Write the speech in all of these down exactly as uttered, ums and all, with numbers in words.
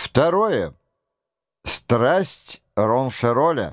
Второе. Страсть Роншероля.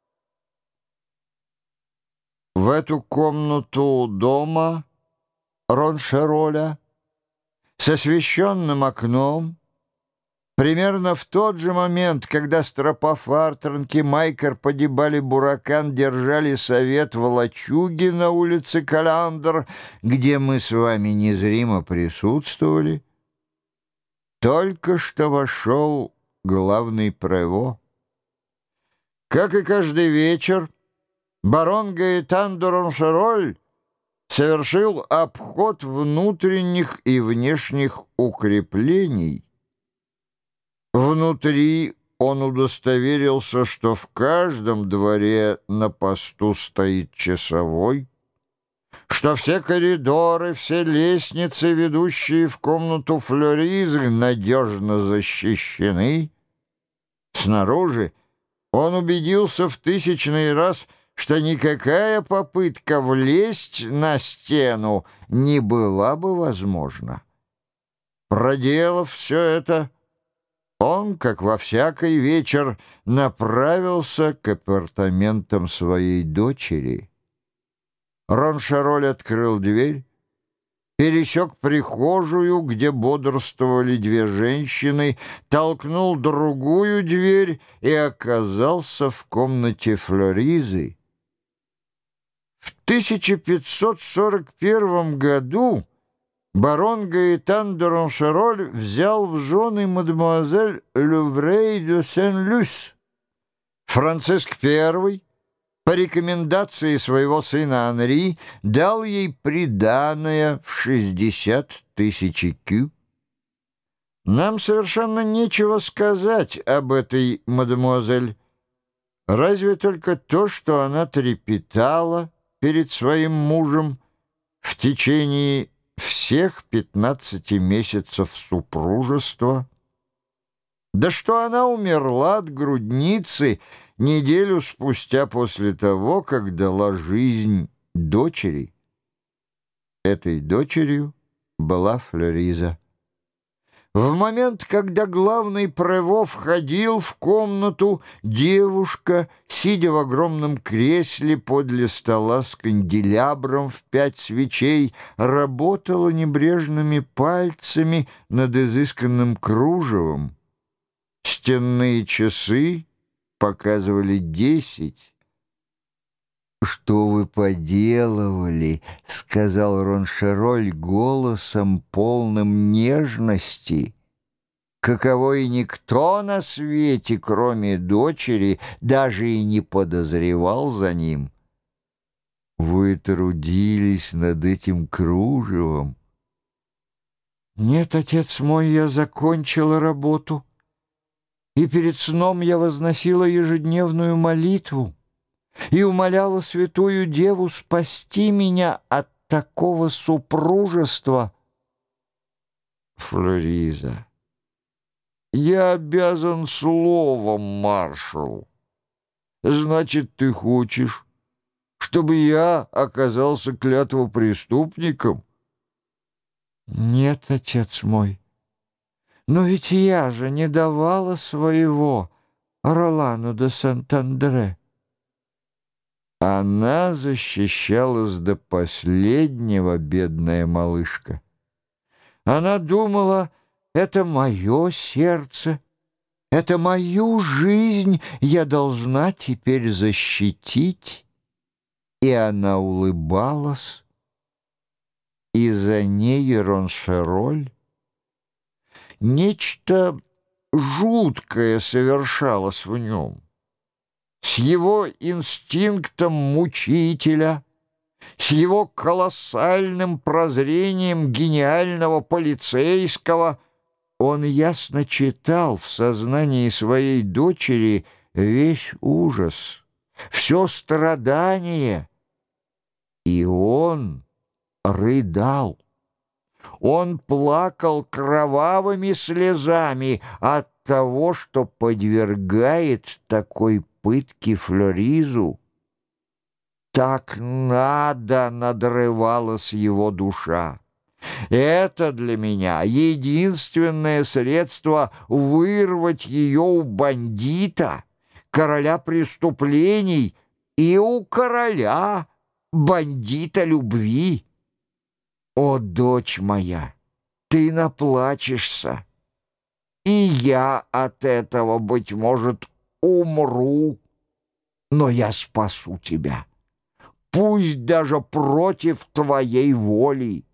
В эту комнату дома Роншероля с освещенным окном, примерно в тот же момент, когда Стропофар, Транкемайкер, Падибали, Буракан держали совет в лачуге на улице Каландр, где мы с вами незримо присутствовали, только что вошел главный прево. Как и каждый вечер, барон Гаэтан де Роншероль совершил обход внутренних и внешних укреплений. Внутри он удостоверился, что в каждом дворе на посту стоит часовой, что все коридоры, все лестницы, ведущие в комнату Флоризы, надежно защищены. Снаружи он убедился в тысячный раз, что никакая попытка влезть на стену не была бы возможна. Проделав все это, он, как во всякий вечер, направился к апартаментам своей дочери. Роншероль открыл дверь, пересек прихожую, где бодрствовали две женщины, толкнул другую дверь и оказался в комнате Флоризы. В тысяча пятьсот сорок первом году барон Гаэтан де Роншероль взял в жены мадемуазель Люврей де Сен-Люс. Франциск Первый по рекомендации своего сына Анри дал ей приданое в шестьдесят тысяч кю. Нам совершенно нечего сказать об этой мадемуазель, разве только то, что она трепетала перед своим мужем в течение всех пятнадцати месяцев супружества, да что она умерла от грудницы неделю спустя после того, как дала жизнь дочери. Этой дочерью была Флориза. В момент, когда главный прево входил в комнату, девушка, сидя в огромном кресле подле стола с канделябром в пять свечей, работала небрежными пальцами над изысканным кружевом. Стенные часы показывали десять. «Что вы поделывали?» — сказал Роншероль голосом, полным нежности, каковой никто на свете, кроме дочери, даже и не подозревал за ним. «Вы трудились над этим кружевом?» «Нет, отец мой, я закончила работу, и перед сном я возносила ежедневную молитву и умоляла Святую Деву спасти меня от такого супружества». «Флориза, я обязан словом, маршал. Значит, ты хочешь, чтобы я оказался клятвопреступником?» «Нет, отец мой, но ведь я же не давала своего Ролану де Сент-Андре». Она защищалась до последнего, бедная малышка. Она думала, это мое сердце, это мою жизнь я должна теперь защитить. И она улыбалась, и за ней Роншероль. Нечто жуткое совершалось в нем. С его инстинктом мучителя, с его колоссальным прозрением гениального полицейского, он ясно читал в сознании своей дочери весь ужас, все страдание, и он рыдал. Он плакал кровавыми слезами от того, что подвергает такой пытке Флоризу. Так надо, надрывалась его душа. Это для меня единственное средство вырвать ее у бандита, короля преступлений, и у короля, бандита любви. О, дочь моя, ты наплачешься, и я от этого, быть может, умру, но я спасу тебя, пусть даже против твоей воли.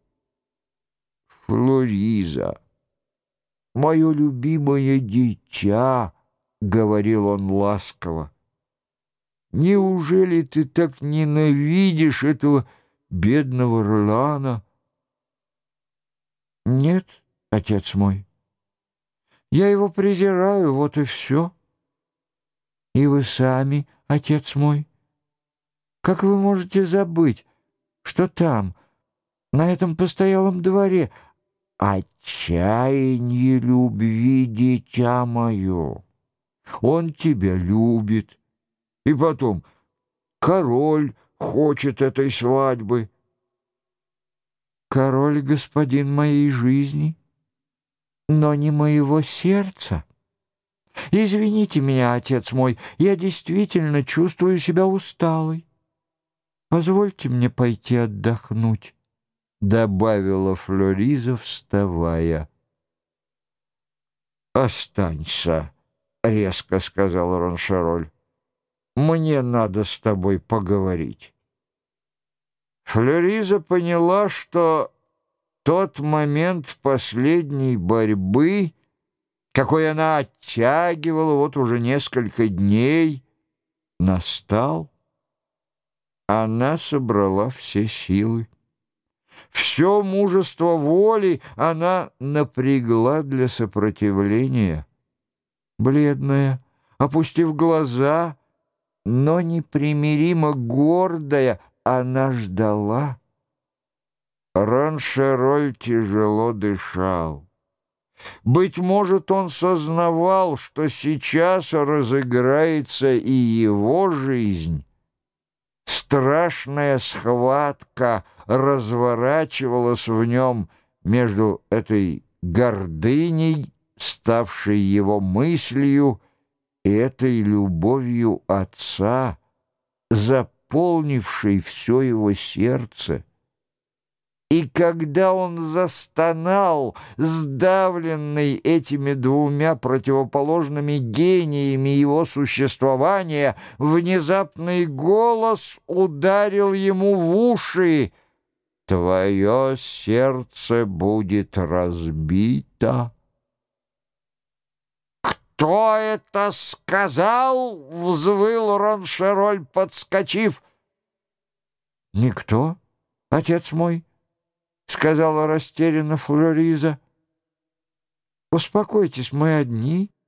Флориза, мое любимое дитя, — говорил он ласково, — неужели ты так ненавидишь этого бедного Ролана? Нет, отец мой, я его презираю, вот и все. И вы сами, отец мой, как вы можете забыть, что там, на этом постоялом дворе, отчаяние любви, дитя мое? Он тебя любит. И потом, король хочет этой свадьбы. Король — господин моей жизни, но не моего сердца. Извините меня, отец мой, я действительно чувствую себя усталой. Позвольте мне пойти отдохнуть, — добавила Флориза, вставая. «Останься», — резко сказал Роншероль. «Мне надо с тобой поговорить». Флориза поняла, что тот момент последней борьбы, какой она оттягивала вот уже несколько дней, настал. Она собрала все силы. Все мужество воли она напрягла для сопротивления. Бледная, опустив глаза, но непримиримо гордая, она ждала. Роншероль тяжело дышал. Быть может, он сознавал, что сейчас разыграется и его жизнь. Страшная схватка разворачивалась в нем между этой гордыней, ставшей его мыслью, и этой любовью отца, заполнившей все его сердце. И когда он застонал, сдавленный этими двумя противоположными гениями его существования, внезапный голос ударил ему в уши: «Твое сердце будет разбито». «Кто это сказал?» — взвыл Роншероль, подскочив. «Никто, отец мой», — сказала растерянно Флориза. «Успокойтесь, мы одни».